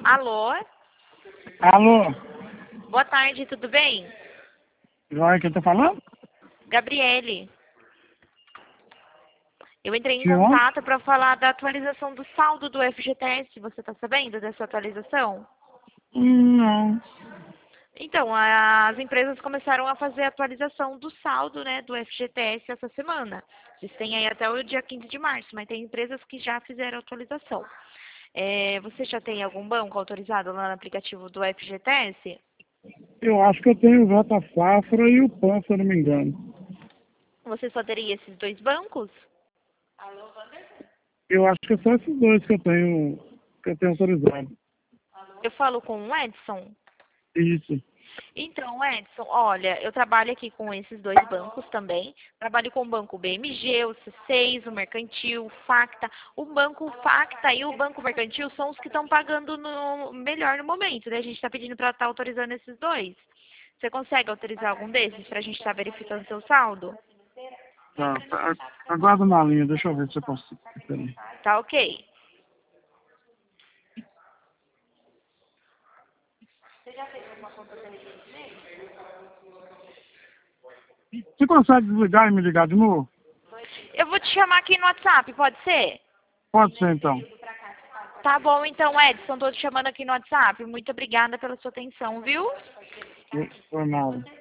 Alô? Alô? Boa tarde, tudo bem? Joia, quem tá falando? Gabriele. Eu entrei em De onde? contato para falar da atualização do saldo do FGTS. Você está sabendo dessa atualização? Não. Então, as empresas começaram a fazer a atualização do saldo, né, do FGTS essa semana. Eles têm aí até o dia 15 de março, mas tem empresas que já fizeram a atualização. Você já tem algum banco autorizado lá no aplicativo do FGTS? Eu acho que eu tenho o Jota Safra e o PAN, se eu não me engano. Você só teria esses dois bancos? Eu acho que é só esses dois que eu tenho autorizado. Eu falo com o Edson. Isso. Então, Edson, olha, eu trabalho aqui com esses dois bancos também. Trabalho com o banco BMG, o C6, o Mercantil, o Facta. O banco Facta e o banco Mercantil são os que estão pagando melhor no momento, né? A gente está pedindo para estar autorizando esses dois. Você consegue autorizar algum desses para a gente estar verificando seu saldo? Tá. Aguarda na linha, deixa eu ver se eu consigo. Peraí. Tá ok. Você consegue desligar e me ligar de novo? Eu vou te chamar aqui no WhatsApp, pode ser? Pode ser, então. Tá bom, então, Edson, tô te chamando aqui no WhatsApp. Muito obrigada pela sua atenção, viu? Foi nada.